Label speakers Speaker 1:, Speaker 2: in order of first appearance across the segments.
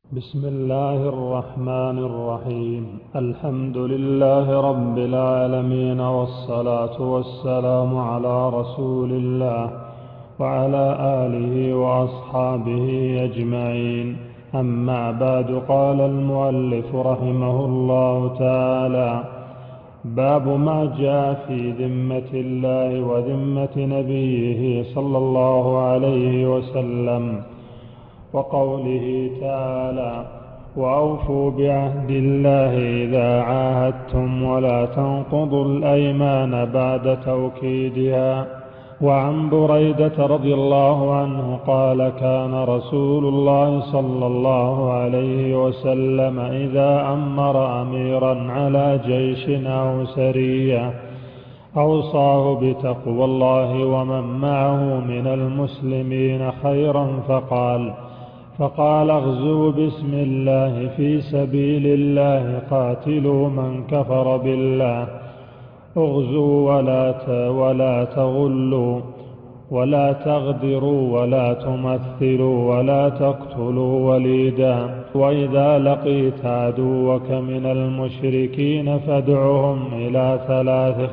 Speaker 1: بسم الله الرحمن الرحيم. الحمد لله رب العالمين، والصلاة والسلام على رسول الله وعلى آله وأصحابه أجمعين. أما بعد، قال المؤلف رحمه الله تعالى: باب ما جاء في ذمة الله وذمة نبيه صلى الله عليه وسلم، وقوله تعالى: وأوفوا بعهد الله إذا عاهدتم ولا تنقضوا الأيمان بعد توكيدها. وعن بريدة رضي الله عنه قال: كان رسول الله صلى الله عليه وسلم إذا أمر أميرا على جيش أو سرية أوصاه بتقوى الله ومن معه من المسلمين خيرا، فقال: اغزوا بسم الله في سبيل الله، قاتلوا من كفر بالله، اغزوا ولا تغلوا ولا تغدروا ولا تمثلوا ولا تقتلوا وليدا، وإذا لقيت عدوك من المشركين فادعهم إلى ثلاث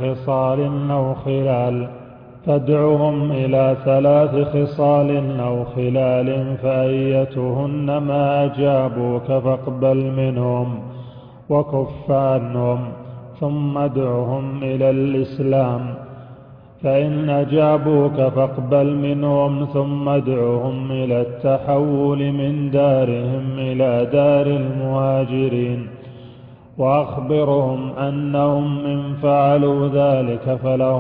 Speaker 1: خصال أو خلال فأيتهن ما أجابوك فاقبل منهم وكف عنهم، ثم ادعهم إلى الإسلام، فإن أجابوك فاقبل منهم، ثم ادعهم إلى التحول من دارهم إلى دار المهاجرين، وأخبرهم أنهم إن فعلوا ذلك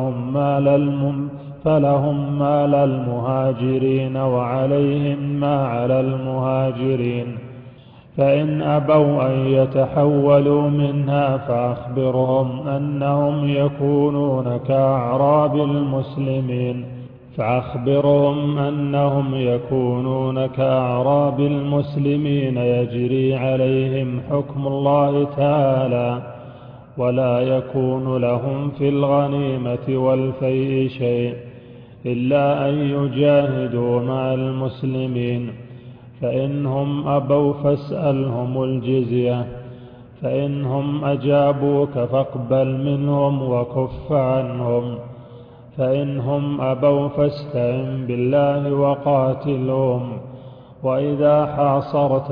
Speaker 1: فلهم مال المهاجرين وعليهم ما على المهاجرين، فإن أبوا أن يتحولوا منها فأخبرهم أنهم يكونون كأعراب المسلمين يجري عليهم حكم الله تعالى، ولا يكون لهم في الغنيمة والفيء شيء إلا أن يجاهدوا مع المسلمين، فإنهم أبوا فاسألهم الجزية، فإنهم أجابوك فاقبل منهم وكف عنهم، فإنهم أبوا فاستعن بالله وقاتلهم. وإذا حاصرت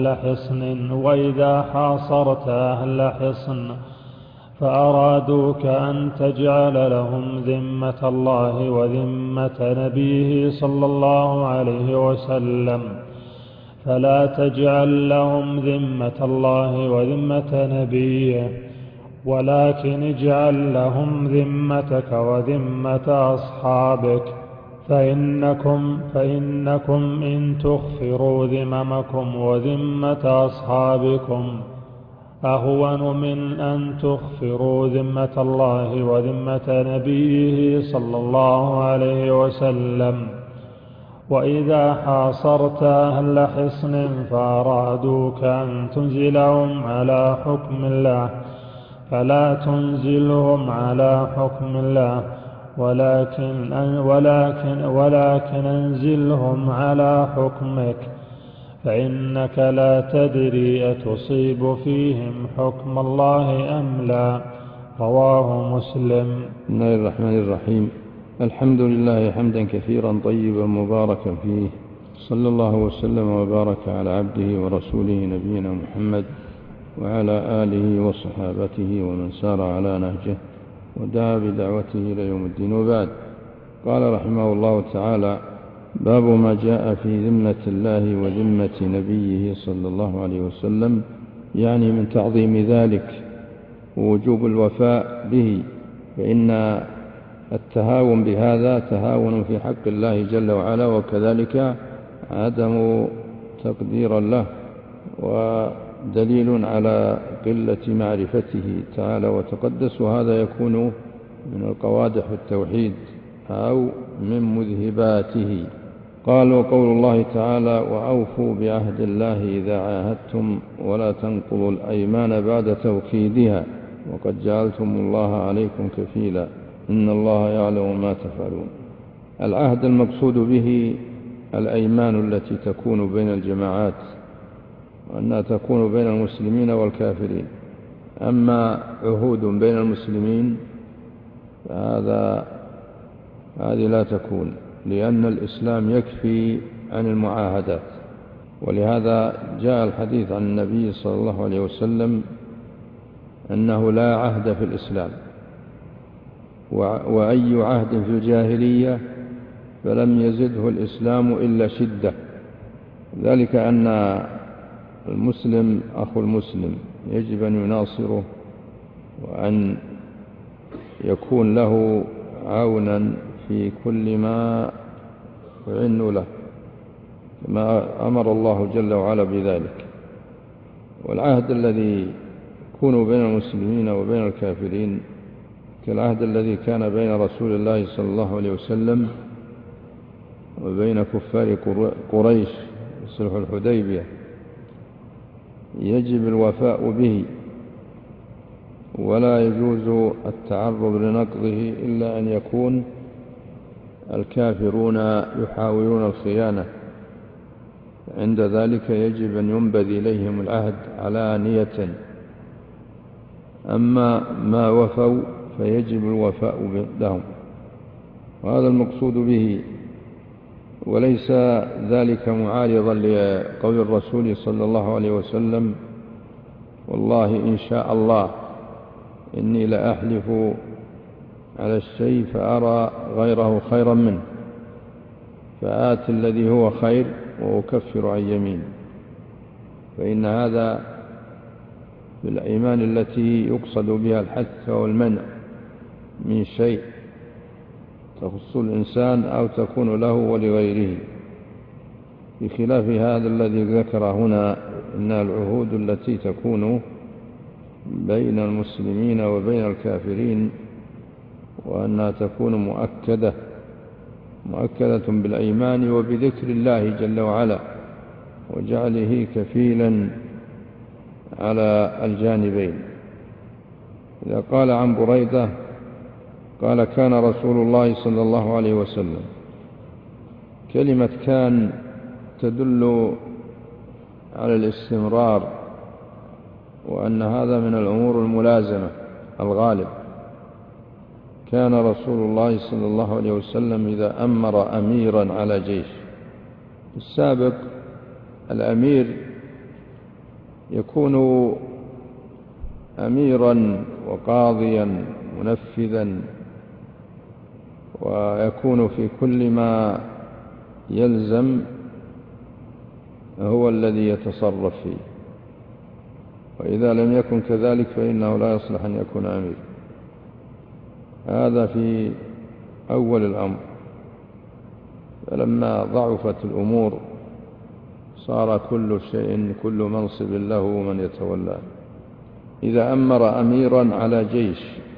Speaker 1: أهل حصن فأرادوك أن تجعل لهم ذمة الله وذمة نبيه صلى الله عليه وسلم، فلا تجعل لهم ذمة الله وذمة نبيه، ولكن اجعل لهم ذمتك وذمة أصحابك، فإنكم إن تغفروا ذممكم وذمة أصحابكم أهون من أن تغفروا ذمة الله وذمة نبيه صلى الله عليه وسلم. وإذا حاصرت أهل حصن فأرادوك أن تنزلهم على حكم الله فلا تنزلهم على حكم الله، ولكن انزلهم على حكمك، فإنك لا تدري أتصيب فيهم حكم الله أم لا. رواه مسلم.
Speaker 2: بسم الله الرحمن الرحيم. الحمد لله حمدا كثيرا طيبا مباركا فيه، صلى الله وسلم وبارك على عبده ورسوله نبينا محمد وعلى آله وصحابته ومن سار على نهجه ودعا بدعوته إلى يوم الدين. وبعد، قال رحمه الله تعالى: باب ما جاء في ذمة الله وذمة نبيه صلى الله عليه وسلم، يعني من تعظيم ذلك ووجوب الوفاء به، فإن التهاون بهذا تهاون في حق الله جل وعلا، وكذلك عدم تقدير له، ودليل على قلة معرفته تعالى وتقدس، وهذا يكون من القوادح في التوحيد أو من مذهباته. قال: وقول الله تعالى: وأوفوا بعهد الله إذا عاهدتم ولا تنقضوا الأيمان بعد توكيدها وقد جعلتم الله عليكم كفيلا إن الله يعلم ما تفعلون. العهد المقصود به الأيمان التي تكون بين الجماعات وأنها تكون بين المسلمين والكافرين. أما عهود بين المسلمين هذه لا تكون، لأن الإسلام يكفي عن المعاهدات. ولهذا جاء الحديث عن النبي صلى الله عليه وسلم أنه لا عهد في الإسلام، وأي عهد في الجاهلية فلم يزده الإسلام إلا شدة. ذلك أن المسلم أخو المسلم يجب أن يناصره وأن يكون له عونا في كل ما يعن له، كما أمر الله جل وعلا بذلك. والعهد الذي يكون بين المسلمين وبين الكافرين كالعهد الذي كان بين رسول الله صلى الله عليه وسلم وبين كفار قريش صلح الحديبية، يجب الوفاء به، ولا يجوز التعرض لنقضه إلا أن يكون الكافرون يحاولون الخيانة. عند ذلك يجب أن ينبذ إليهم العهد علانية. أما ما وفوا فيجب الوفاء لهم، وهذا المقصود به. وليس ذلك معارضا لقول الرسول صلى الله عليه وسلم: والله إن شاء الله إني لأحلف على الشيء فأرى غيره خيرا منه فآت الذي هو خير وأكفر عن يمين. فإن هذا بالأيمان التي يقصد بها الحث والمنع من شيء تخص الإنسان أو تكون له ولغيره، بخلاف هذا الذي ذكر هنا إن العهود التي تكون بين المسلمين وبين الكافرين وأنها تكون مؤكدة بالأيمان وبذكر الله جل وعلا وجعله كفيلا على الجانبين. إذا قال عن بريدة قال: كان رسول الله صلى الله عليه وسلم. كلمة كان تدل على الاستمرار، وأن هذا من الأمور الملازمة الغالب. كان رسول الله صلى الله عليه وسلم إذا أمر أميرا على جيش. السابق الأمير يكون أميرا وقاضيا منفذا، ويكون في كل ما يلزم هو الذي يتصرف فيه، وإذا لم يكن كذلك فإنه لا يصلح أن يكون أمير. هذا في أول الأمر. فلما ضعفت الأمور صار كل منصب له من يتولاه. إذا أمر أميرا على جيش،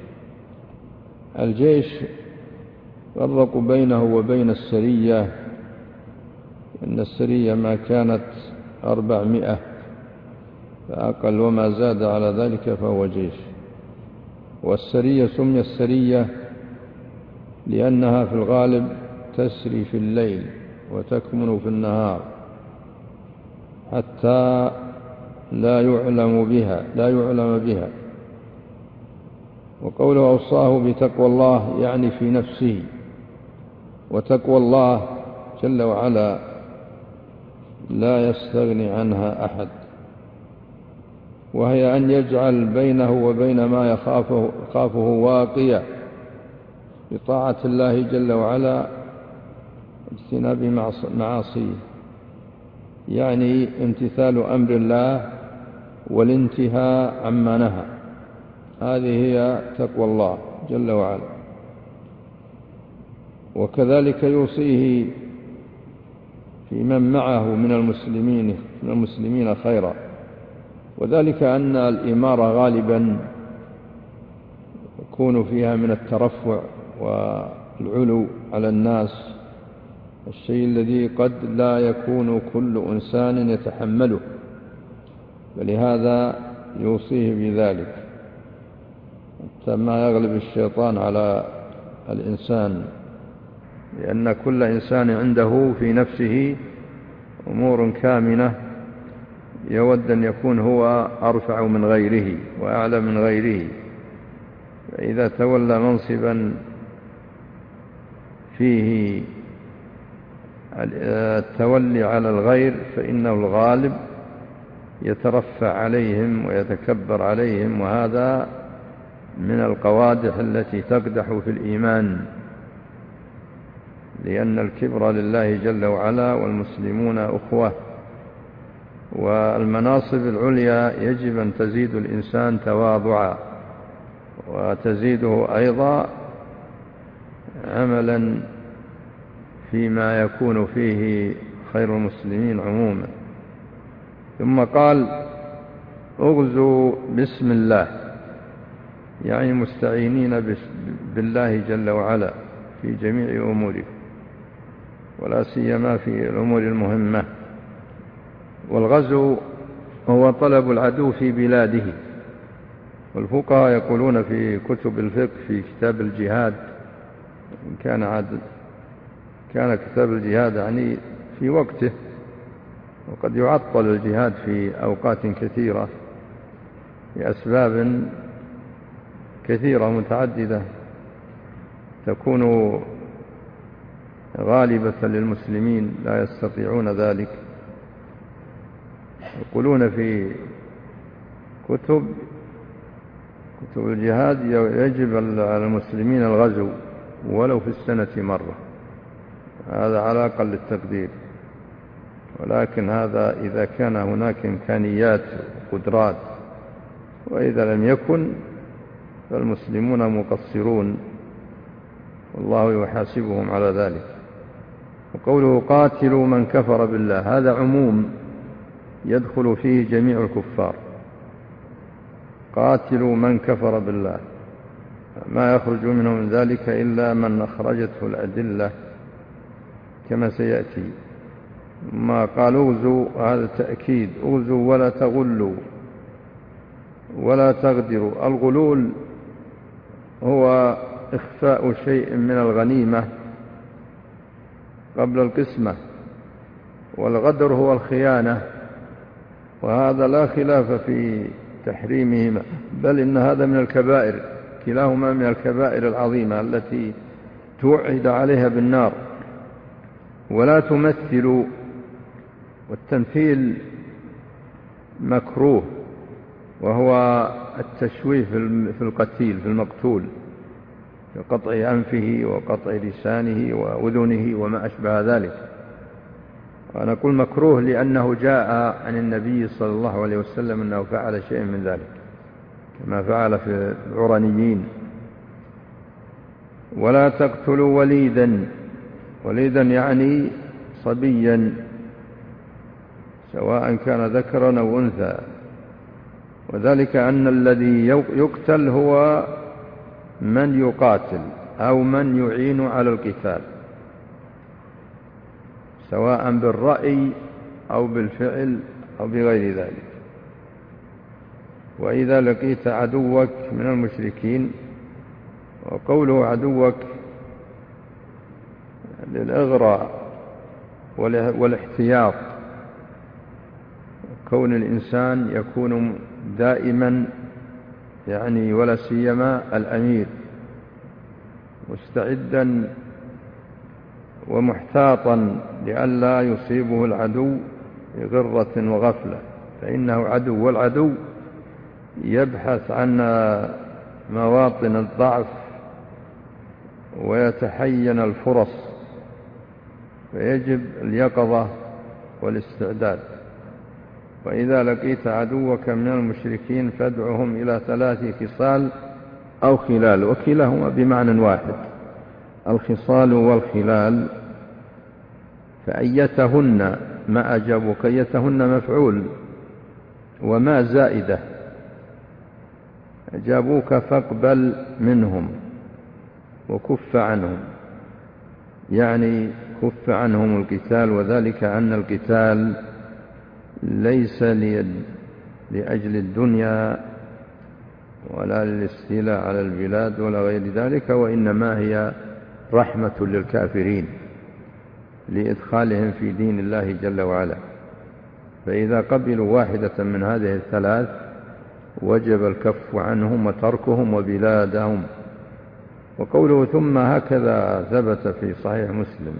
Speaker 2: الجيش فرقوا بينه وبين السرية، إن السرية ما كانت 400 فأقل، وما زاد على ذلك فهو جيش. والسرية سمي السرية لأنها في الغالب تسري في الليل وتكمن في النهار حتى لا يعلم بها. وقوله أوصاه بتقوى الله يعني في نفسه، وتقوى الله جل وعلا لا يستغني عنها أحد، وهي أن يجعل بينه وبين ما يخافه واقيا بطاعة الله جل وعلا واجتناب معاصيه، يعني امتثال أمر الله والانتهاء عما نهى. هذه هي تقوى الله جل وعلا. وكذلك يوصيه في من معه من المسلمين خيرا، وذلك أن الإمارة غالبا يكون فيها من الترفع والعلو على الناس، الشيء الذي قد لا يكون كل إنسان يتحمله، فلهذا يوصيه بذلك حتى ما يغلب الشيطان على الإنسان، لأن كل إنسان عنده في نفسه أمور كامنة يود أن يكون هو أرفع من غيره وأعلى من غيره، فإذا تولى منصبا فيه التولي على الغير فإنه الغالب يترفع عليهم ويتكبر عليهم، وهذا من القوادح التي تقدح في الإيمان، لأن الكبر لله جل وعلا والمسلمون أخوة، والمناصب العليا يجب أن تزيد الإنسان تواضعا، وتزيده أيضا عملا فيما يكون فيه خير المسلمين عموما. ثم قال اغزوا بسم الله، يعني مستعينين بالله جل وعلا في جميع أموركم، ولا سيما في الأمور المهمة. والغزو هو طلب العدو في بلاده، والفقهاء يقولون في كتب الفقه في كتاب الجهاد، كان كتاب الجهاد يعني في وقته، وقد يعطل الجهاد في أوقات كثيرة لأسباب كثيرة متعددة تكون غالبة للمسلمين لا يستطيعون ذلك. يقولون في كتب الجهاد يجب على المسلمين الغزو ولو في السنة مرة، هذا على أقل التقدير، ولكن هذا إذا كان هناك إمكانيات وقدرات، وإذا لم يكن فالمسلمون مقصرون والله يحاسبهم على ذلك. وقوله قاتلوا من كفر بالله، هذا عموم يدخل فيه جميع الكفار، قاتلوا من كفر بالله، ما يخرج منه من ذلك إلا من أخرجته الأدلة كما سيأتي. ما قال اغزوا، هذا تأكيد، اغزوا ولا تغلوا ولا تغدروا. الغلول هو إخفاء شيء من الغنيمة قبل القسمة، والغدر هو الخيانة، وهذا لا خلاف في تحريمهما، بل إن هذا من الكبائر، كلاهما من الكبائر العظيمة التي توعد عليها بالنار. ولا تمثلوا، والتمثيل مكروه، وهو التشويه في القتيل، في المقتول، بقطع أنفه وقطع لسانه وأذنه وما أشبه ذلك. ونقول مكروه لأنه جاء عن النبي صلى الله عليه وسلم أنه فعل شيء من ذلك كما فعل في العرنيين. ولا تقتلوا وليدا يعني صبيا، سواء كان ذكرا أو أنثى، وذلك أن الذي يقتل هو من يقاتل أو من يعين على القتال، سواء بالرأي أو بالفعل أو بغير ذلك. وإذا لقيت عدوك من المشركين، وقوله عدوك للإغراء والاحتياط، كون الإنسان يكون دائما يعني ولا سيما الأمير مستعدا ومحتاطا لئلا يصيبه العدو بغرة وغفلة، فإنه عدو، والعدو يبحث عن مواطن الضعف ويتحين الفرص، فيجب اليقظة والاستعداد. وإذا لقيت عدوك من المشركين فادعهم إلى 3 خصال أو خلال، وكلاهما بمعنى واحد، الخصال والخلال. فأيتهن ما أجابوك، أيتهن مفعول وما زائدة، أجابوك فاقبل منهم وكف عنهم، يعني كف عنهم القتال، وذلك أن القتال ليس لأجل الدنيا ولا للاستيلاء على البلاد ولا غير ذلك، وإنما هي رحمة للكافرين لإدخالهم في دين الله جل وعلا. فإذا قبلوا واحدة من هذه الثلاث وجب الكف عنهم وتركهم وبلادهم. وقوله ثم هكذا ثبت في صحيح مسلم،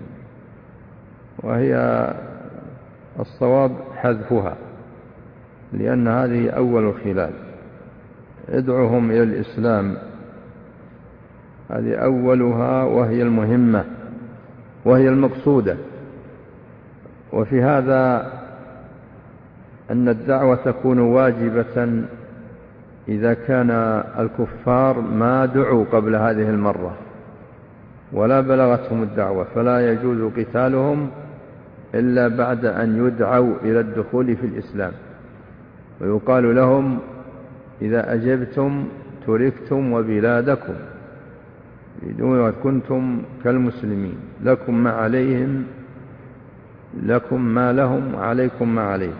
Speaker 2: وهي الصواب حذفها، لأن هذه أول الخلال. ادعهم إلى الإسلام، هذه أولها وهي المهمة وهي المقصودة. وفي هذا أن الدعوة تكون واجبة إذا كان الكفار ما دعوا قبل هذه المرة ولا بلغتهم الدعوة، فلا يجوز قتالهم إلا بعد أن يدعوا إلى الدخول في الإسلام، ويقال لهم إذا أجبتم تركتم وبلادكم بدون كنتم كالمسلمين، لكم ما عليهم، لكم ما لهم وعليكم ما عليهم.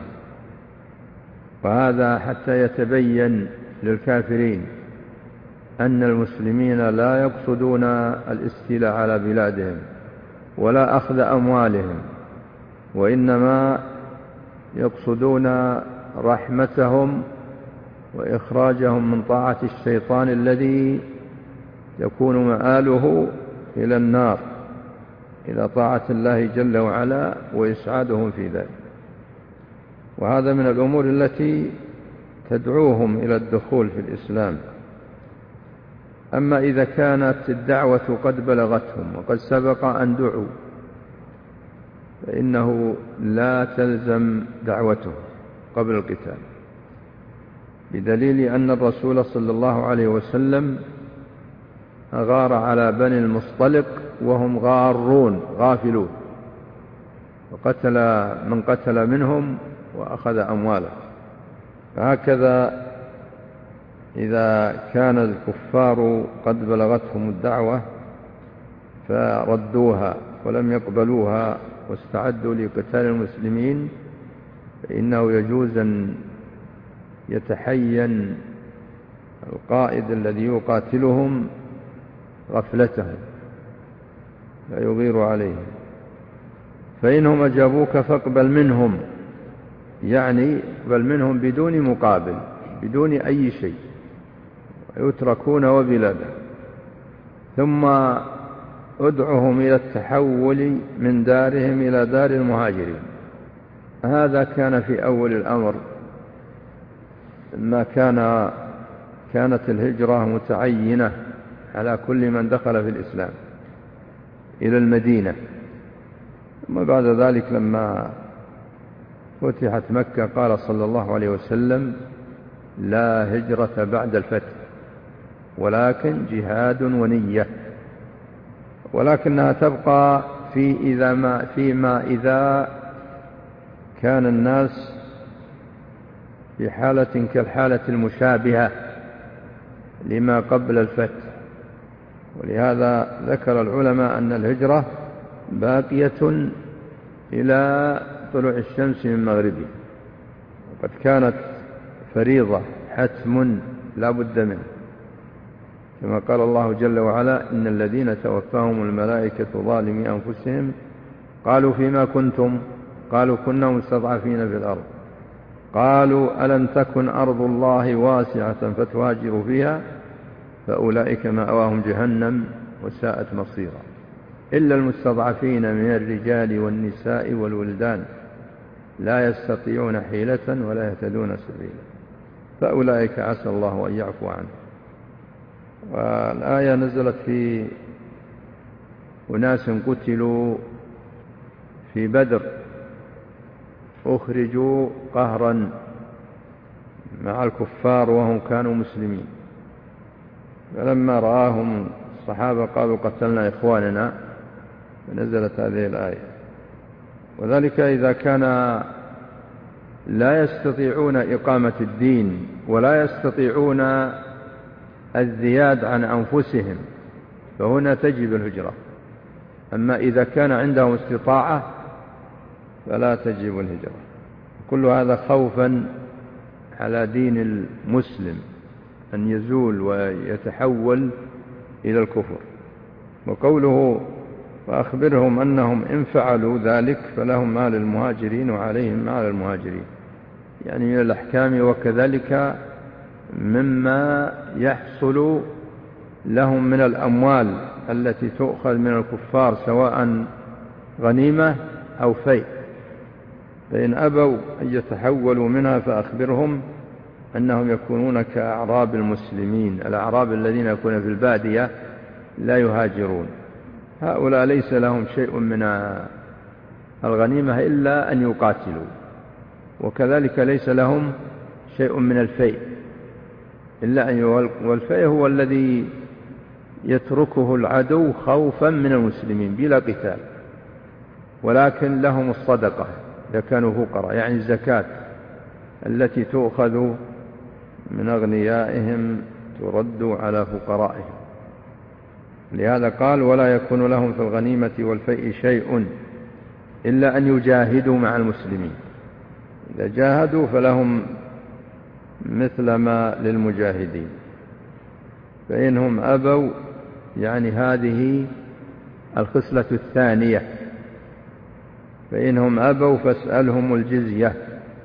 Speaker 2: وهذا حتى يتبين للكافرين أن المسلمين لا يقصدون الاستيلاء على بلادهم ولا أخذ أموالهم، وإنما يقصدون رحمتهم وإخراجهم من طاعة الشيطان الذي يكون مآله إلى النار، إلى طاعة الله جل وعلا وإسعادهم في ذلك. وهذا من الأمور التي تدعوهم إلى الدخول في الإسلام. أما إذا كانت الدعوة قد بلغتهم وقد سبق أن دعوا فإنه لا تلزم دعوتهم قبل القتال، بدليل أن الرسول صلى الله عليه وسلم غار على بني المصطلق وهم غارون غافلون، وقتل من قتل منهم وأخذ أمواله. فهكذا إذا كان الكفار قد بلغتهم الدعوة فردوها ولم يقبلوها واستعدوا لقتال المسلمين، فإنه يجوز أن يتحين القائد الذي يقاتلهم غفلتهم لا يغير عليهم. فإنهم أجابوك فاقبل منهم، يعني اقبل منهم بدون مقابل، بدون أي شيء، يتركون وبلادا. ثم ادعهم إلى التحول من دارهم إلى دار المهاجرين. هذا كان في أول الأمر، ما كانت الهجرة متعينة على كل من دخل في الإسلام إلى المدينة. ثم بعد ذلك لما فتحت مكة قال صلى الله عليه وسلم: لا هجرة بعد الفتح ولكن جهاد ونية. ولكنها تبقى فيما إذا كان الناس في حالة كالحالة المشابهة لما قبل الفتح. ولهذا ذكر العلماء أن الهجرة باقية إلى طلوع الشمس من مغربها، وقد كانت فريضة حتم لا بد منه، كما قال الله جل وعلا: إن الذين توفاهم الملائكة ظالمي أنفسهم قالوا فيما كنتم؟ قالوا كنا مستضعفين في الأرض، قالوا ألم تكن أرض الله واسعة فتهاجروا فيها فأولئك مأواهم جهنم وساءت مصيرا إلا المستضعفين من الرجال والنساء والولدان لا يستطيعون حيلة ولا يهتدون سبيلا فأولئك عسى الله أن يعفو عنه. والآية نزلت في أناس قتلوا في بدر أخرجوا قهرا مع الكفار وهم كانوا مسلمين، فلما رآهم الصحابة قالوا قتلنا إخواننا، فنزلت هذه الآية. وذلك إذا كان لا يستطيعون إقامة الدين ولا يستطيعون الزياد عن أنفسهم فهنا تجب الهجرة. أما إذا كان عندهم استطاعة فلا تجب الهجرة. كل هذا خوفا على دين المسلم أن يزول ويتحول إلى الكفر. وقوله فأخبرهم أنهم إن فعلوا ذلك فلهم ما للمهاجرين وعليهم ما للمهاجرين، يعني من الأحكام، وكذلك مما يحصل لهم من الأموال التي تؤخذ من الكفار سواء غنيمة أو فيء، فإن أبوا أن يتحولوا منها فأخبرهم أنهم يكونون كأعراب المسلمين، الأعراب الذين يكونون في البادية لا يهاجرون، هؤلاء ليس لهم شيء من الغنيمة إلا أن يقاتلوا، وكذلك ليس لهم شيء من الفيء إلا أن والفيء هو الذي يتركه العدو خوفا من المسلمين بلا قتال، ولكن لهم الصدقة إذا كانوا فقراء، يعني الزكاة التي تؤخذ من أغنيائهم ترد على فقرائهم. لهذا قال ولا يكون لهم في الغنيمة والفيء شيء إلا أن يجاهدوا مع المسلمين، إذا جاهدوا فلهم مثل ما للمجاهدين. فإنهم أبوا، يعني هذه الخصلة الثانية، فإنهم أبوا فاسألهم الجزية،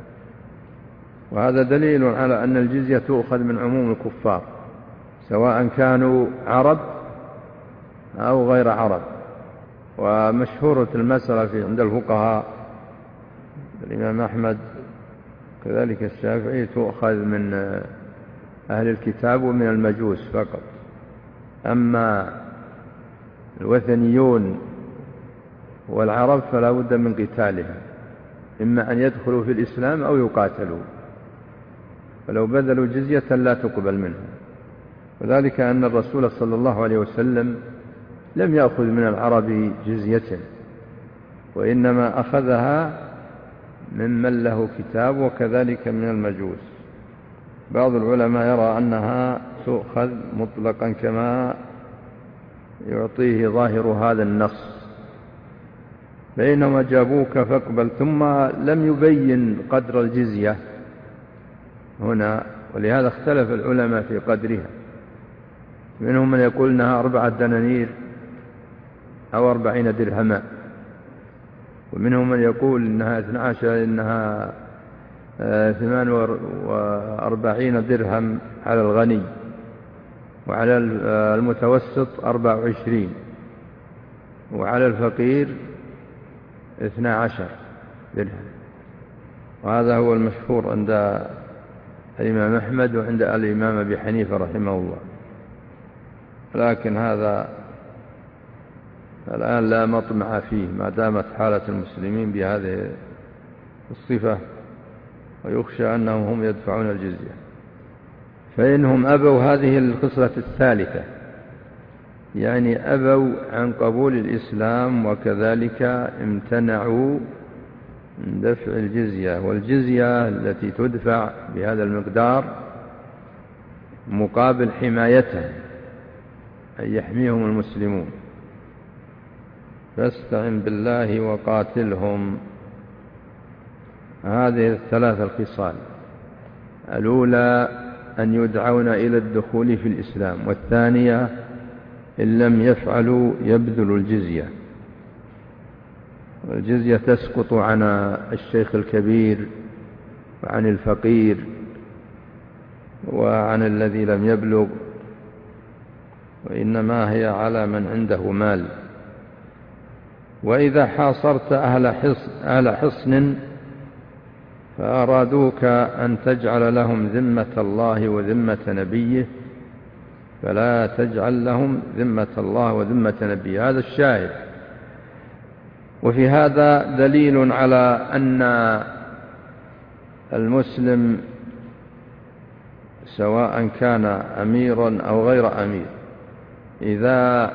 Speaker 2: وهذا دليل على أن الجزية تؤخذ من عموم الكفار سواء كانوا عرب أو غير عرب. ومشهورة المسألة عند الفقهاء الإمام أحمد كذلك الشافعي تؤخذ من أهل الكتاب ومن المجوس فقط، أما الوثنيون والعرب فلا بد من قتالهم، إما أن يدخلوا في الإسلام أو يقاتلوا، فلو بذلوا جزية لا تقبل منهم. وذلك أن الرسول صلى الله عليه وسلم لم يأخذ من العرب جزية، وإنما أخذها ممن له كتاب، وكذلك من المجوس. بعض العلماء يرى أنها تؤخذ مطلقا كما يعطيه ظاهر هذا النص، بينما جابوك فاقبل، ثم لم يبين قدر الجزية هنا، ولهذا اختلف العلماء في قدرها، منهم من يقول إنها 4 دنانير أو 40 درهما، ومنهم من يقول إنها 12 إنها 48 درهم على الغني، وعلى المتوسط 24، وعلى الفقير 12 درهم. وهذا هو المشهور عند الإمام أحمد وعند الإمام أبي حنيفة رحمه الله، لكن هذا الآن لا مطمع فيه ما دامت حالة المسلمين بهذه الصفة، ويخشى أنهم هم يدفعون الجزية. فإنهم أبوا، هذه الخصلة الثالثة، يعني أبوا عن قبول الإسلام، وكذلك امتنعوا من دفع الجزية، والجزية التي تدفع بهذا المقدار مقابل حمايته، أن يحميهم المسلمون. فاستعن بالله وقاتلهم. هذه الثلاث الخصال: الأولى أن يدعون إلى الدخول في الإسلام، والثانية إن لم يفعلوا يبذلوا الجزية، والجزية تسقط عن الشيخ الكبير وعن الفقير وعن الذي لم يبلغ، وإنما هي على من عنده مال. وإذا حاصرت أهل حصن فأرادوك أن تجعل لهم ذمة الله وذمة نبيه فلا تجعل لهم ذمة الله وذمة نبيه. هذا الشاهد. وفي هذا دليل على أن المسلم سواء كان أميرا أو غير أمير، إذا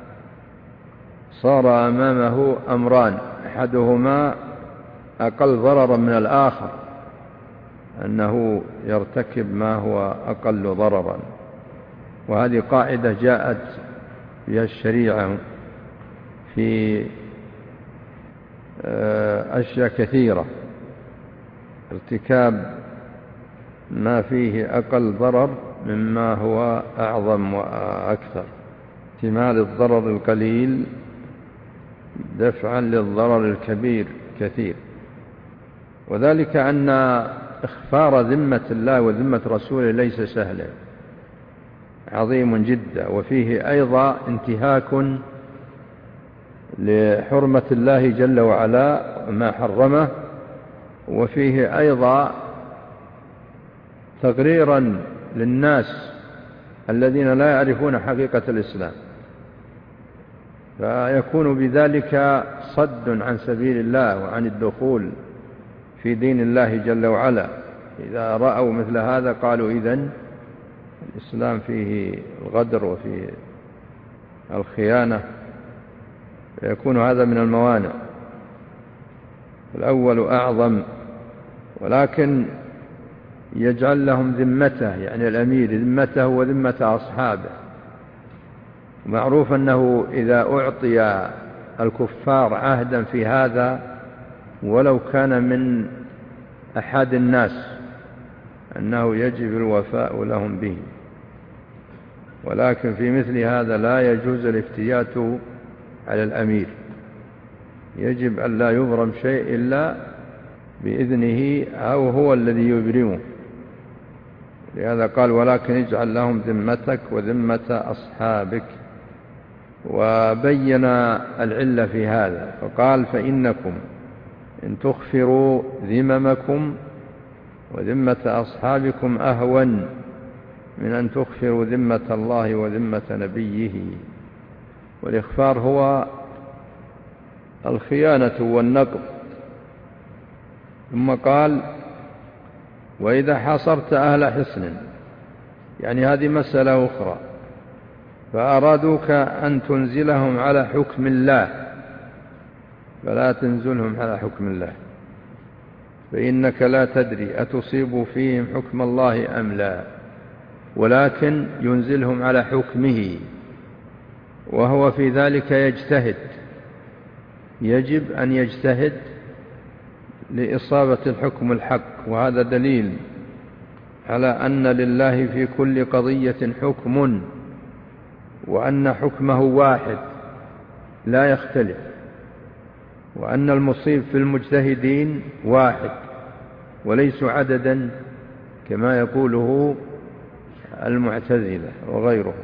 Speaker 2: صار أمامه أمران أحدهما أقل ضررا من الآخر أنه يرتكب ما هو أقل ضررا. وهذه قاعدة جاءت بها الشريعة في أشياء كثيرة، ارتكاب ما فيه أقل ضرر مما هو أعظم وأكثر، احتمال الضرر القليل دفعا للضرر الكبير كثير. وذلك أن إخفار ذمة الله وذمة رسوله ليس سهلا، عظيم جدا، وفيه أيضا انتهاك لحرمة الله جل وعلا ما حرمه، وفيه أيضا تغريرا للناس الذين لا يعرفون حقيقة الإسلام، فيكون بذلك صد عن سبيل الله وعن الدخول في دين الله جل وعلا. إذا رأوا مثل هذا قالوا إذن الإسلام فيه الغدر وفيه الخيانة، فيكون هذا من الموانع. الأول أعظم، ولكن يجعل لهم ذمته، يعني الأمير ذمته وذمة أصحابه. معروف أنه إذا أعطي الكفار عهدا في هذا ولو كان من أحد الناس أنه يجب الوفاء لهم به، ولكن في مثل هذا لا يجوز الافتيات على الأمير، يجب أن لا يبرم شيء إلا بإذنه أو هو الذي يبرمه. لهذا قال ولكن اجعل لهم ذمتك وذمة أصحابك. وبين العلة في هذا فقال فإنكم إن تخفروا ذممكم وذمة أصحابكم أهون من أن تخفروا ذمة الله وذمة نبيه. والإخفار هو الخيانة والنقض. ثم قال وإذا حصرت أهل حصن، يعني هذه مسألة أخرى، فأرادوك أن تنزلهم على حكم الله فلا تنزلهم على حكم الله، فإنك لا تدري أتصيب فيهم حكم الله أم لا، ولكن ينزلهم على حكمه، وهو في ذلك يجتهد، يجب أن يجتهد لإصابة الحكم الحق. وهذا دليل على أن لله في كل قضية حكم، وأن حكمه واحد لا يختلف، وأن المصيب في المجتهدين واحد وليس عددا كما يقوله المعتزلة وغيره.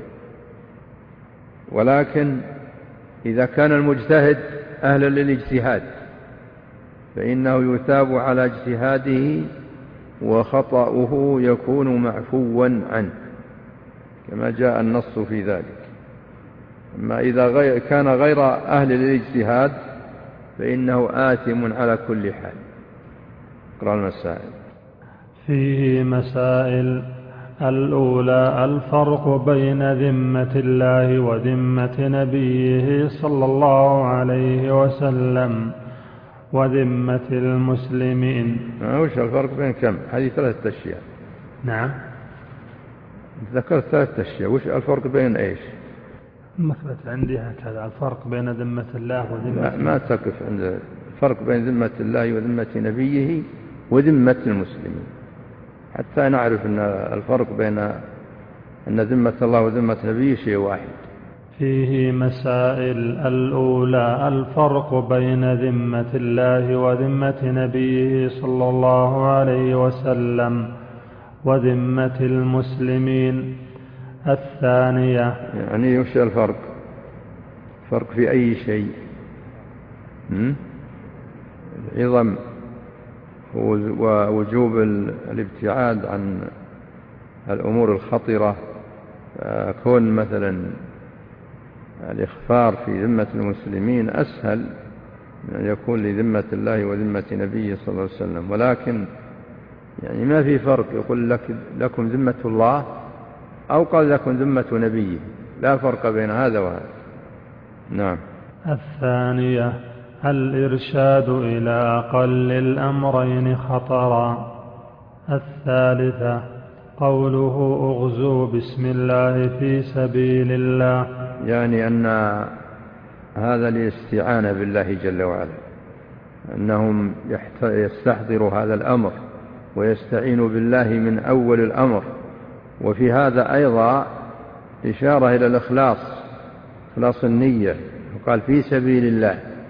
Speaker 2: ولكن إذا كان المجتهد أهلا للاجتهاد فإنه يثاب على اجتهاده وخطأه يكون معفوا عنه كما جاء النص في ذلك. أما إذا كان غير أهل للاجتهاد فإنه آثم على كل حال. اقرأ المسائل.
Speaker 1: فيه مسائل. الأولى الفرق بين ذمة الله وذمة نبيه صلى الله عليه وسلم وذمة المسلمين.
Speaker 2: وش الفرق بين كم؟ هذه 3 أشياء.
Speaker 1: نعم
Speaker 2: ذكرت 3 أشياء، وش الفرق بين إيش؟
Speaker 1: مثبت عندي هكذا الفرق بين ذمة الله وذمة
Speaker 2: ما تقف عند الفرق بين ذمة الله وذمة نبيه وذمة المسلمين، حتى نعرف أن الفرق بين أن ذمة الله وذمة نبيه شيء واحد.
Speaker 1: فيه مسائل. الأولى الفرق بين ذمة الله وذمة نبيه صلى الله عليه وسلم وذمة المسلمين. الثانية
Speaker 2: يعني وش الفرق؟ فرق في أي شيء؟ العظم ووجوب الابتعاد عن الأمور الخطرة، كون مثلا الإخفار في ذمة المسلمين أسهل من أن يكون لذمة الله وذمة نبيه صلى الله عليه وسلم. ولكن يعني ما في فرق، يقول لكم ذمة الله أو قال لكم ذمة نبيه، لا فرق بين هذا وهذا. نعم.
Speaker 1: الثانية الإرشاد إلى أقل الأمرين خطرا. الثالثة قوله اغزوا بسم الله في سبيل الله،
Speaker 2: يعني أن هذا الاستعانة بالله جل وعلا، أنهم يستحضروا هذا الأمر ويستعينوا بالله من أول الأمر. وفي هذا أيضا إشارة إلى الإخلاص، إخلاص النية، وقال في سبيل الله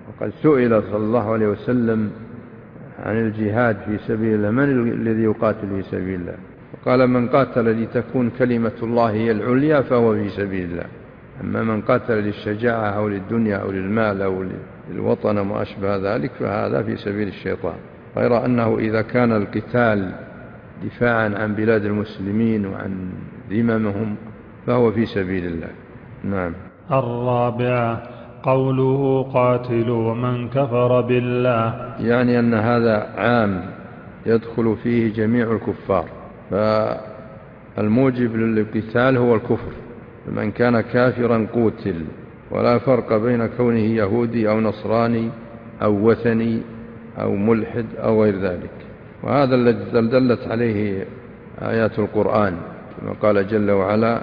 Speaker 2: وقد سئل صلى الله عليه وسلم عن الجهاد في سبيل الله: من الذي يقاتل في سبيل الله؟ قال: من قاتل لتكون كلمة الله هي العليا فهو في سبيل الله. أما من قاتل للشجاعة أو للدنيا أو للمال أو للوطن وما أشبه ذلك فهذا في سبيل الشيطان. غير أنه إذا كان القتال دفاعا عن بلاد المسلمين وعن ذممهم فهو في سبيل الله. نعم.
Speaker 1: الرابعة قوله: قاتلوا من كفر بالله،
Speaker 2: يعني أن هذا عام يدخل فيه جميع الكفار، فالموجب للقتال هو الكفر، فمن كان كافرا قتل، ولا فرق بين كونه يهودي أو نصراني أو وثني أو ملحد أو غير ذلك. وهذا الذي دلت عليه آيات القرآن كما قال جل وعلا: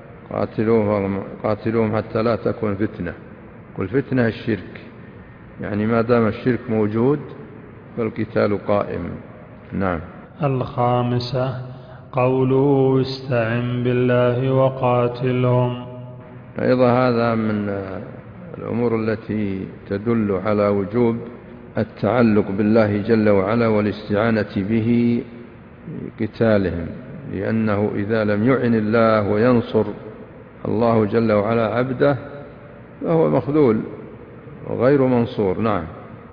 Speaker 2: قاتلوهم حتى لا تكون فتنة. قل فتنة الشرك، يعني ما دام الشرك موجود فالقتال قائم. نعم.
Speaker 1: الخامسة قوله: استعن بالله وقاتلهم.
Speaker 2: أيضا هذا من الأمور التي تدل على وجوب التعلق بالله جل وعلا والاستعانة به قتالهم، لأنه إذا لم يعن الله وينصر الله جل وعلا عبده فهو مخذول وغير منصور. نعم.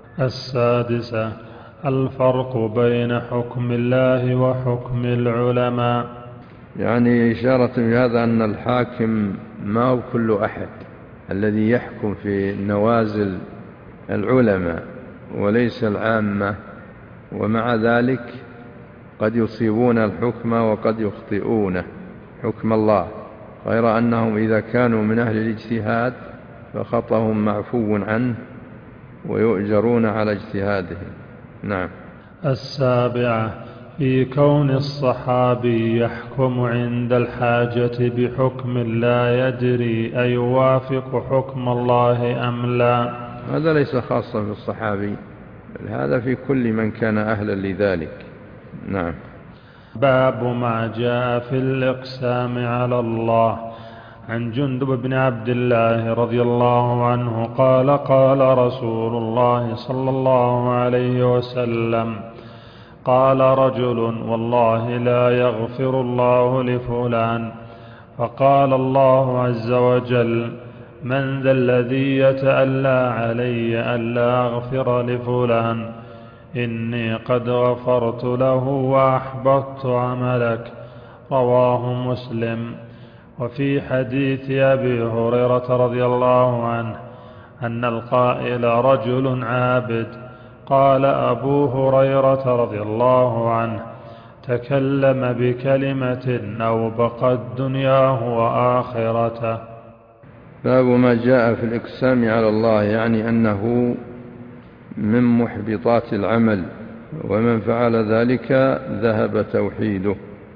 Speaker 1: السادسة الفرق بين حكم الله وحكم العلماء،
Speaker 2: يعني إشارة بهذا أن الحاكم ما هو كل أحد، الذي يحكم في نوازل العلماء وليس العامة، ومع ذلك قد يصيبون الحكم وقد يخطئون حكم الله، غير أنهم إذا كانوا من أهل الاجتهاد فخطأهم معفو عنه ويؤجرون على اجتهادهم. نعم.
Speaker 1: السابعة في كون الصحابي يحكم عند الحاجة بحكم لا يدري أيوافق حكم الله أم لا.
Speaker 2: هذا ليس خاصا بالصحابي، بل هذا في كل من كان أهلا لذلك. نعم.
Speaker 1: باب ما جاء في الإقسام على الله. عن جندب بن عبد الله رضي الله عنه قال: قال رسول الله صلى الله عليه وسلم: قال رجل: والله لا يغفر الله لفلان. فقال الله عز وجل: من ذا الذي يتألى علي ألا أغفر لفلان؟ إني قد غفرت له وأحبطت عملك. رواه مسلم. وفي حديث أبي هريرة رضي الله عنه أن القائل رجل عابد، قال أبو هريرة رضي الله عنه: تكلم بكلمة أوبقت دنياه وآخرته.
Speaker 2: باب ما جاء في الإقسام على الله، يعني أنه من محبطات العمل، ومن فعل ذلك ذهب توحيده.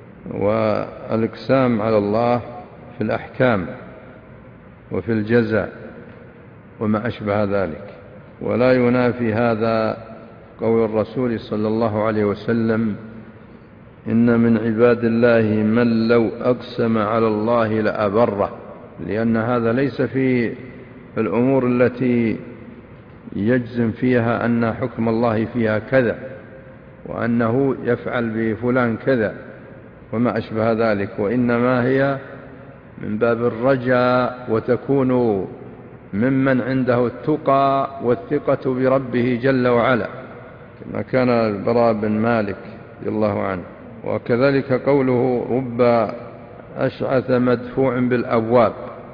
Speaker 2: والإقسام على الله في الأحكام وفي الجزاء وما أشبه ذلك، ولا ينافي هذا قول الرسول صلى الله عليه وسلم: إن من عباد الله من لو أقسم على الله لأبره، لأن هذا ليس في الأمور التي يجزم فيها أن حكم الله فيها كذا وأنه يفعل بفلان كذا وما أشبه ذلك، وإنما هي من باب الرجاء، وتكون ممن عنده التقى والثقة بربه جل وعلا، كما كان البراء بن مالك رضي الله عنه. وكذلك قوله: رب أشعث مدفوع بالأبواب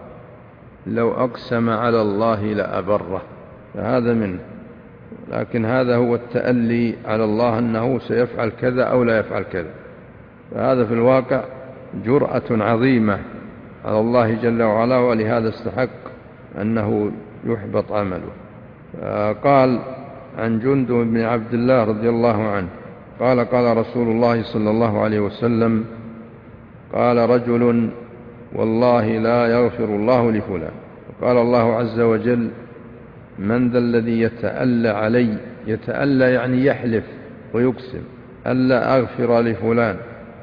Speaker 2: لو أقسم على الله لأبره، فهذا منه. لكن هذا هو التألي على الله أنه سيفعل كذا أو لا يفعل كذا، فهذا في الواقع جرأة عظيمة على الله جل وعلا، ولهذا استحق أنه يحبط عمله. قال عن جندب بن عبد الله رضي الله عنه قال: قال رسول الله صلى الله عليه وسلم: قال رجل: والله لا يغفر الله لفلان. وقال الله عز وجل: من ذا الذي يتألى علي؟ يتألى يعني يحلف ويقسم: ألا أغفر لفلان،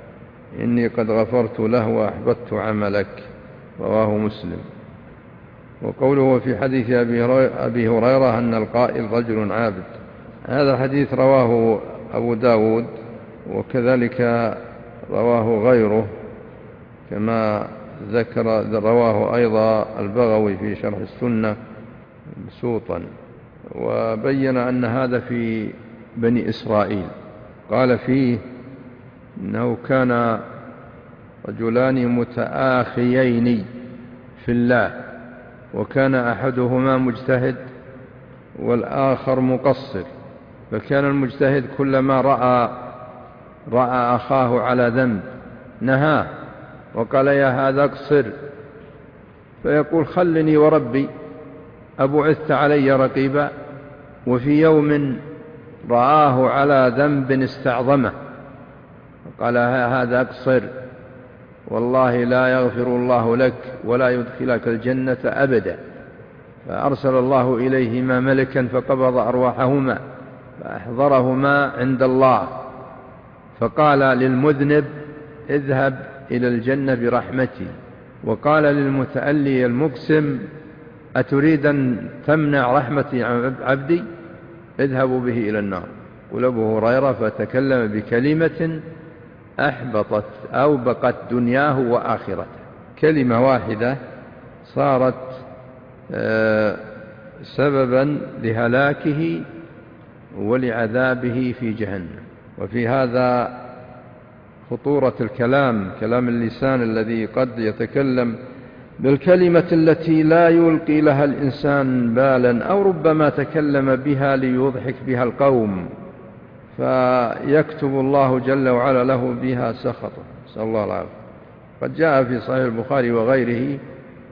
Speaker 2: إني قد غفرت له وأحبطت عملك. رواه مسلم. وقوله في حديث أبي هريرة أن القائل رجل عابد، هذا الحديث رواه أبو داود، وكذلك رواه غيره كما رواه أيضا البغوي في شرح السنة بسوطا، وبين أن هذا في بني إسرائيل. قال فيه إنه كان رجلان متآخيين في الله، وكان أحدهما مجتهد والآخر مقصر، فكان المجتهد كلما رأى أخاه على ذنب نهاه وقال يا هذا اقصر، فيقول خلني وربي أبعثت علي رقيبا، وفي يوم رآه على ذنب استعظمه وقال هذا اقصر، والله لا يغفر الله لك ولا يدخلك الجنة أبدا، فأرسل الله إليهما ملكا فقبض أرواحهما فأحضرهما عند الله، فقال للمذنب اذهب إلى الجنة برحمتي، وقال للمتألي المقسم أتريد أن تمنع رحمتي عن عبدي، اذهبوا به إلى النار. قال أبو هريرة فتكلم بكلمة أحبطت أو بقت دنياه وآخرته، كلمة واحدة صارت سببا لهلاكه ولعذابه في جهنم. وفي هذا خطورة الكلام، كلام اللسان الذي قد يتكلم بالكلمة التي لا يلقي لها الإنسان بالا، أو ربما تكلم بها ليضحك بها القوم فيكتب الله جل وعلا له بها سخطه، نسأل الله العافية. قد جاء في صحيح البخاري وغيره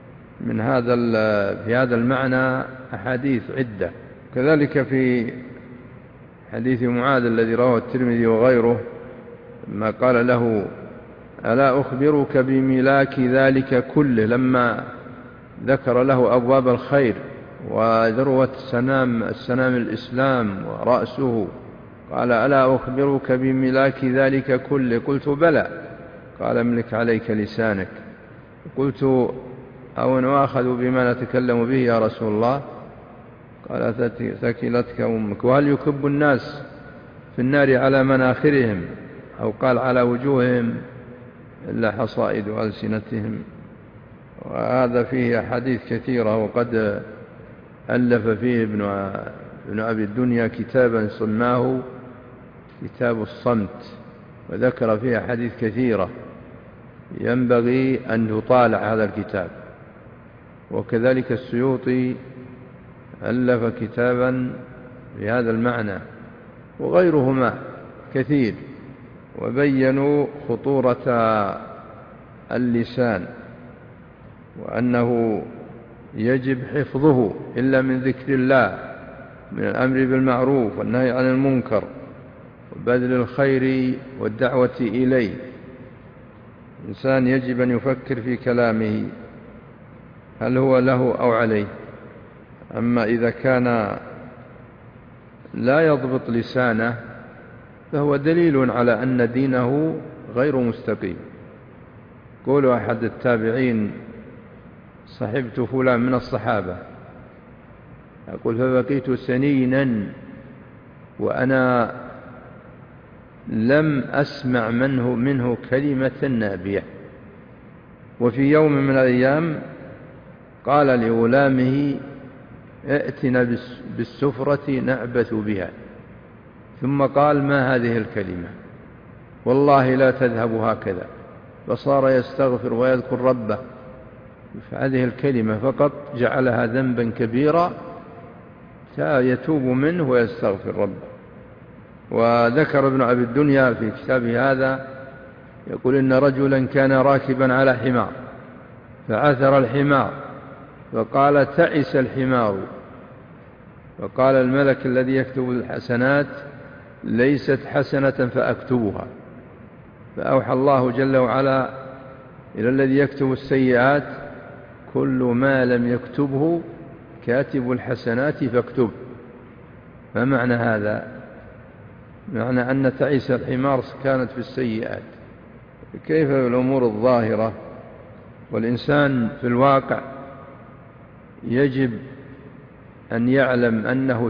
Speaker 2: في هذا المعنى أحاديث عدة، كذلك في حديث معاذ الذي رواه الترمذي وغيره ما قال له ألا أخبرك بملاك ذلك كله، لما ذكر له أبواب الخير وذروة السنام الإسلام ورأسه، قال ألا أخبرك بملاك ذلك كله؟ قلت بلى، قال املك عليك لسانك. قلت أو نؤاخذ بما نتكلم به يا رسول الله؟ قال ثكلتك أمك. وهل يكب الناس في النار على مناخرهم أو قال على وجوههم إلا حصائد ألسنتهم؟ وهذا فيه أحاديث كثيرة، وقد ألف فيه ابن أبي الدنيا كتابا سماه كتاب الصمت، وذكر فيه أحاديث كثيرة ينبغي أن يطالع هذا الكتاب. وكذلك السيوطي ألف كتابا في هذا المعنى، وغيرهما كثير، وبينوا خطورة اللسان وأنه يجب حفظه إلا من ذكر الله، من الأمر بالمعروف والنهي عن المنكر وبذل الخير والدعوة إليه. الإنسان يجب أن يفكر في كلامه هل هو له أو عليه. أما إذا كان لا يضبط لسانه فهو دليل على أن دينه غير مستقيم. قول أحد التابعين صحبت فلان من الصحابة، أقول فبقيت سنينا وأنا لم أسمع منه كلمة نابية. وفي يوم من الأيام قال لغلامه ائتنا بالسفرة نعبث بها، ثم قال ما هذه الكلمة؟ والله لا تذهب هكذا. فصار يستغفر ويذكر ربه، فهذه الكلمة فقط جعلها ذنبا كبيرا يتوب منه ويستغفر ربه. وذكر ابن أبي الدنيا في كتابه هذا يقول إن رجلا كان راكبا على حمار فعثر الحمار فقال تعس الحمار، فقال الملك الذي يكتب الحسنات ليست حسنة فأكتبها، فأوحى الله جل وعلا إلى الذي يكتب السيئات كل ما لم يكتبه كاتب الحسنات فاكتب. فمعنى هذا معنى أن تعيس الحمار كانت في السيئات، كيف بالأمور الظاهرة؟ والإنسان في الواقع يجب أن يعلم أنه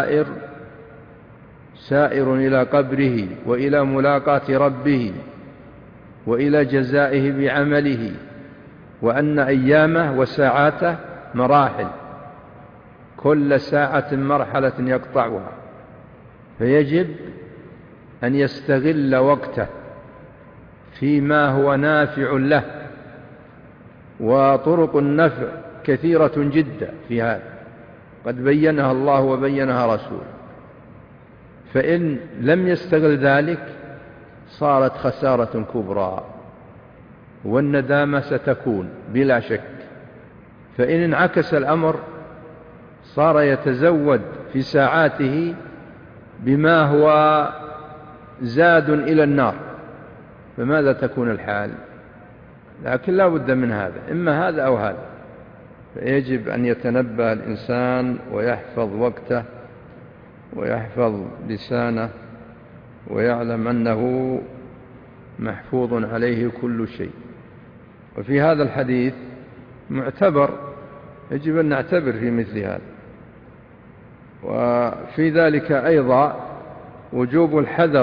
Speaker 2: سائر إلى قبره وإلى ملاقاة ربه وإلى جزائه بعمله، وأن أيامه وساعاته مراحل، كل ساعة مرحلة يقطعها، فيجب أن يستغل وقته فيما هو نافع له، وطرق النفع كثيرة جدا في هذا قد بينها الله وبينها رسوله، فإن لم يستغل ذلك صارت خسارة كبرى والندامة ستكون بلا شك. فإن انعكس الأمر صار يتزود في ساعاته بما هو زاد إلى النار، فماذا تكون الحال؟ لكن لا بد من هذا، إما هذا أو هذا، فيجب أن يتنبه الإنسان ويحفظ وقته ويحفظ لسانه ويعلم أنه محفوظ عليه كل شيء. وفي هذا الحديث معتبر، يجب أن نعتبر في مثل هذا. وفي ذلك أيضا وجوب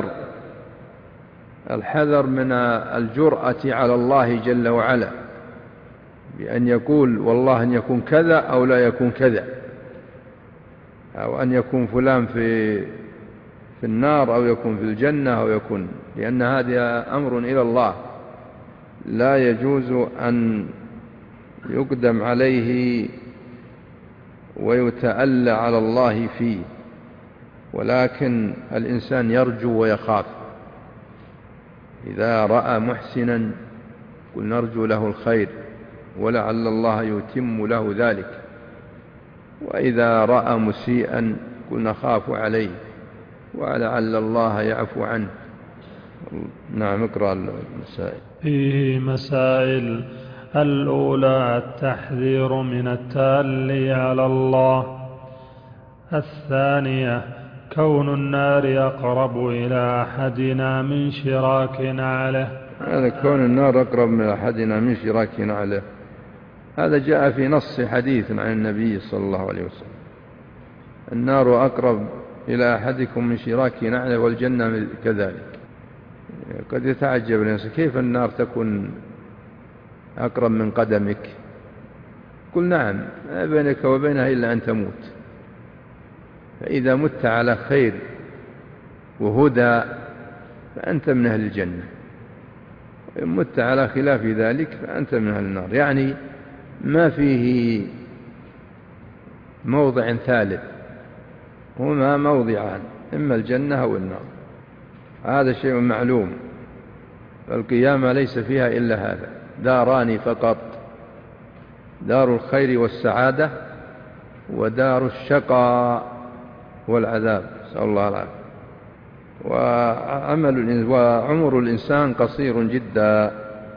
Speaker 2: الحذر من الجرأة على الله جل وعلا، بأن يقول والله أن يكون كذا أو لا يكون كذا، أو أن يكون فلان في النار أو يكون في الجنة أو يكون، لأن هذا أمر إلى الله لا يجوز أن يقدم عليه ويتألى على الله فيه، ولكن الإنسان يرجو ويخاف. إذا رأى محسنا قل نرجو له الخير ولعل الله يتم له ذلك، وإذا رأى مسيئا قل نخاف عليه ولعل الله يعفو عنه. نعم، اقرأ المسائل.
Speaker 1: فيه مسائل: الأولى التحذير من التألي على الله. الثانية كون النار أقرب إلى أحدنا من شراك نعله.
Speaker 2: هذا كون النار أقرب من أحدنا من شراك نعله، هذا جاء في نص حديث عن النبي صلى الله عليه وسلم: النار أقرب إلى أحدكم من شراك نعله والجنة كذلك. قد يتعجب الإنسان كيف النار تكون أقرب من قدمك؟ قل نعم، ما بينك وبينها إلا أن تموت، فإذا مت على خير وهدى فأنت من أهل الجنة، وإن مت على خلاف ذلك فأنت من أهل النار. يعني ما فيه موضع ثالث، هما موضعان، إما الجنة أو النار، هذا شيء معلوم. فالقيامة ليس فيها إلا هذا، داران فقط: دار الخير والسعادة ودار الشقاء والعذاب، نسأل الله العافية. وعمر الإنسان قصير جدا،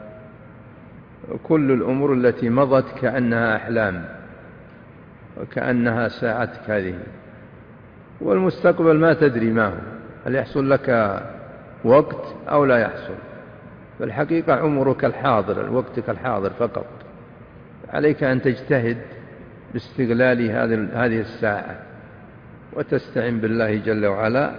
Speaker 2: كل الأمور التي مضت كأنها أحلام وكأنها ساعتك هذه، والمستقبل ما تدري ما هو، هل يحصل لك وقت أو لا يحصل. فالحقيقة عمرك الحاضر، وقتك الحاضر فقط، عليك أن تجتهد باستغلال هذه الساعة وتستعين بالله جل وعلا،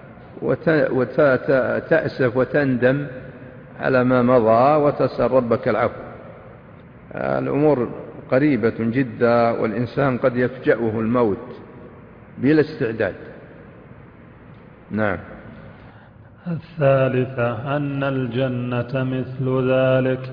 Speaker 2: وتأسف وتندم على ما مضى وتسأل ربك العفو. الأمور قريبة جدا، والإنسان قد يفجأه الموت بلا استعداد. نعم.
Speaker 1: الثالثة أن الجنة مثل ذلك.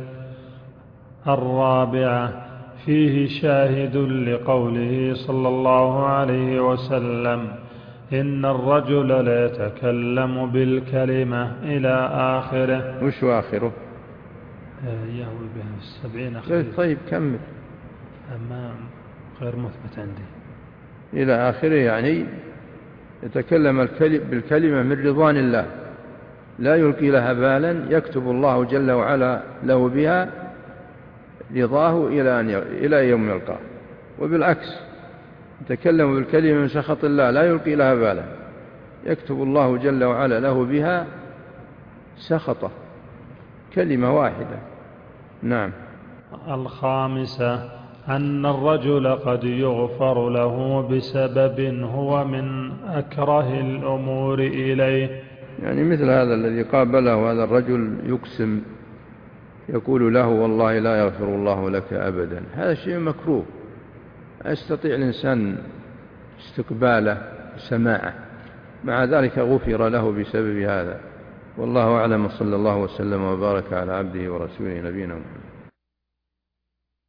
Speaker 1: الرابعة فيه شاهد لقوله صلى الله عليه وسلم: إن الرجل لا يتكلم بالكلمة إلى آخره.
Speaker 2: وش آخره؟
Speaker 1: يهوي بها 70 خريف.
Speaker 2: طيب كمل.
Speaker 1: أما غير مثبت عندي.
Speaker 2: إلى آخره يعني يتكلم بالكلمة من رضوان الله، لا يلقي لها بالا، يكتب الله جل وعلا له بها رضاه إلى يوم يلقاه. وبالعكس يتكلم بالكلمة من سخط الله لا يلقي لها بالا، يكتب الله جل وعلا له بها سخطه، كلمة واحدة. نعم.
Speaker 1: الخامسة أن الرجل قد يغفر له بسبب هو من أكره الأمور إليه.
Speaker 2: يعني مثل هذا الذي قابله هذا الرجل يقسم يقول له والله لا يغفر الله لك أبدا، هذا شيء مكروه، يستطيع الإنسان استقباله سماعه، مع ذلك غفر له بسبب هذا. والله أعلم، صلى الله وسلم وبارك على عبده ورسوله نبينا محمد.